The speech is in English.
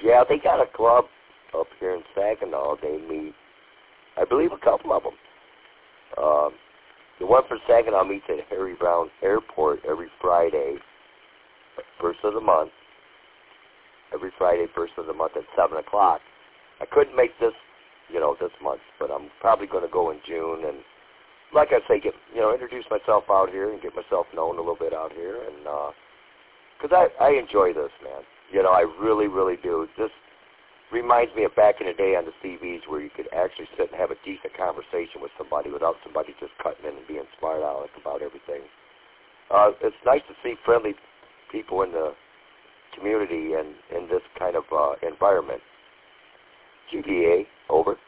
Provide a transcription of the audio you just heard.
Yeah, they got a club up here in Saginaw. They meet, I believe, a couple of them. The one for Saginaw meets at Harry Brown Airport every Friday, first of the month. Every Friday, first of the month at 7 o'clock. I couldn't make this, this month, but I'm probably going to go in June. And like I say, introduce myself out here and get myself known a little bit out here. And because I enjoy this, man. I really, really do. This reminds me of back in the day on the CVs where you could actually sit and have a decent conversation with somebody without somebody just cutting in and being smart aleck about everything. It's nice to see friendly people in the community and in this kind of environment. GBA, over.